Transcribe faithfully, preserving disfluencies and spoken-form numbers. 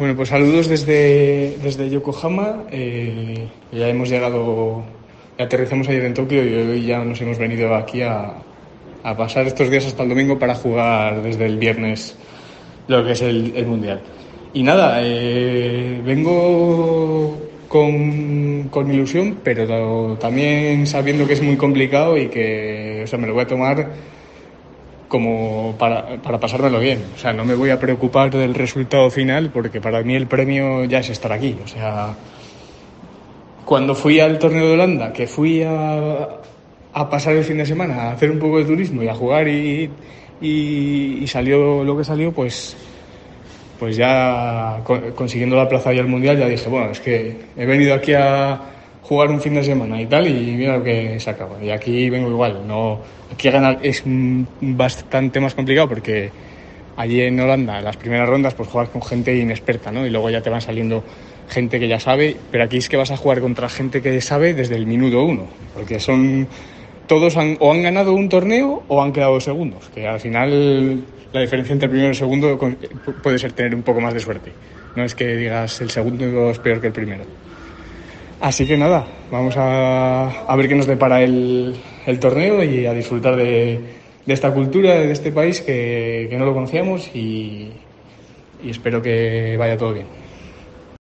Bueno, pues saludos desde, desde Yokohama. Eh, ya hemos llegado, ya aterrizamos ayer en Tokio y hoy ya nos hemos venido aquí a, a pasar estos días hasta el domingo para jugar desde el viernes lo que es el, el Mundial. Y nada, eh, vengo con, con ilusión, pero también sabiendo que es muy complicado y que, o sea, me lo voy a tomar como para, para pasármelo bien. O sea, no me voy a preocupar del resultado final porque para mí el premio ya es estar aquí. O sea, cuando fui al torneo de Holanda, que fui a, a pasar el fin de semana, a hacer un poco de turismo y a jugar y, y, y salió lo que salió, pues, pues ya consiguiendo la plaza y el Mundial ya dije, bueno, es que he venido aquí a jugar un fin de semana y tal, y mira lo que se acaba. Y aquí vengo igual, no, aquí ganar es bastante más complicado porque allí en Holanda, en las primeras rondas, pues juegas con gente inexperta, ¿no? Y luego ya te van saliendo gente que ya sabe, pero aquí es que vas a jugar contra gente que sabe desde el minuto uno, porque son todos han, o han ganado un torneo o han quedado segundos, que al final la diferencia entre el primero y el segundo puede ser tener un poco más de suerte. No es que digas el segundo es peor que el primero. Así que nada, vamos a, a ver qué nos depara el, el torneo y a disfrutar de, de esta cultura, de este país que, que no lo conocíamos, y, y espero que vaya todo bien.